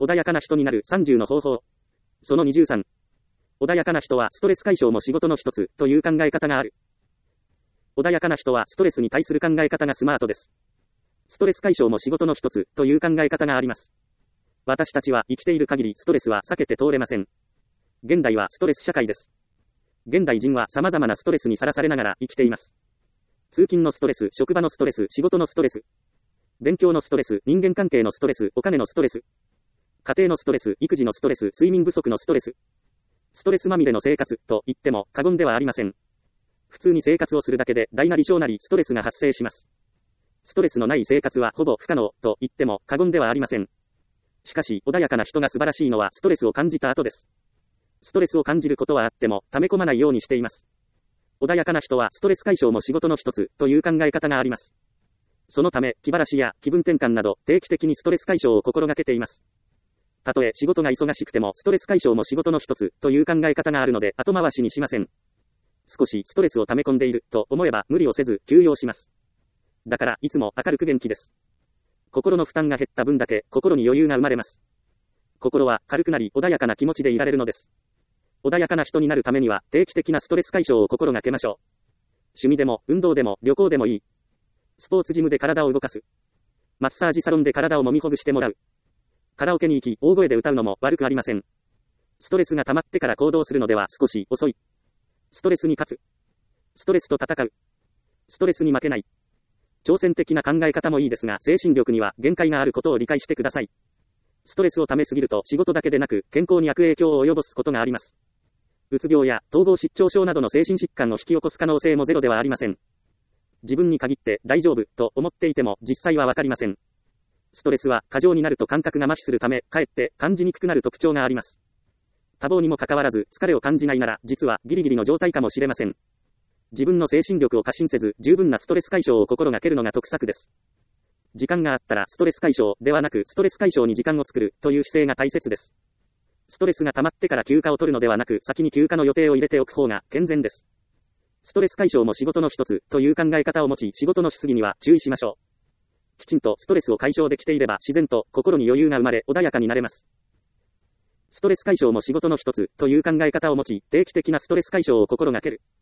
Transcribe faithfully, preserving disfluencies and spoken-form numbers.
穏やかな人になるさんじゅうの方法。そのにじゅうさん。穏やかな人はストレス解消も仕事の一つという考え方がある。穏やかな人はストレスに対する考え方がスマートです。ストレス解消も仕事の一つという考え方があります。私たちは生きている限りストレスは避けて通れません。現代はストレス社会です。現代人は様々なストレスにさらされながら生きています。通勤のストレス、職場のストレス、仕事のストレス、勉強のストレス、人間関係のストレス、お金のストレス、家庭のストレス、育児のストレス、睡眠不足のストレス。ストレスまみれの生活と言っても過言ではありません。普通に生活をするだけで大なり小なりストレスが発生します。ストレスのない生活はほぼ不可能と言っても過言ではありません。しかし穏やかな人が素晴らしいのはストレスを感じた後です。ストレスを感じることはあっても溜め込まないようにしています。穏やかな人はストレス解消も仕事の一つという考え方があります。そのため気晴らしや気分転換など定期的にストレス解消を心がけています。たとえ仕事が忙しくてもストレス解消も仕事の一つという考え方があるので後回しにしません。少しストレスを溜め込んでいると思えば無理をせず休養します。だからいつも明るく元気です。心の負担が減った分だけ心に余裕が生まれます。心は軽くなり穏やかな気持ちでいられるのです。穏やかな人になるためには定期的なストレス解消を心がけましょう。趣味でも運動でも旅行でもいい。スポーツジムで体を動かす。マッサージサロンで体を揉みほぐしてもらう。カラオケに行き大声で歌うのも悪くありません。ストレスが溜まってから行動するのでは少し遅い。ストレスに勝つ。ストレスと戦う。ストレスに負けない。挑戦的な考え方もいいですが精神力には限界があることを理解してください。ストレスを溜めすぎると仕事だけでなく健康に悪影響を及ぼすことがあります。うつ病や統合失調症などの精神疾患を引き起こす可能性もゼロではありません。自分に限って大丈夫と思っていても実際はわかりません。ストレスは過剰になると感覚が麻痺するため、かえって感じにくくなる特徴があります。多忙にもかかわらず疲れを感じないなら、実はギリギリの状態かもしれません。自分の精神力を過信せず、十分なストレス解消を心がけるのが得策です。時間があったらストレス解消ではなく、ストレス解消に時間を作るという姿勢が大切です。ストレスが溜まってから休暇を取るのではなく、先に休暇の予定を入れておく方が健全です。ストレス解消も仕事の一つという考え方を持ち、仕事のしすぎには注意しましょう。きちんとストレスを解消できていれば自然と心に余裕が生まれ穏やかになれます。ストレス解消も仕事の一つという考え方を持ち定期的なストレス解消を心がける。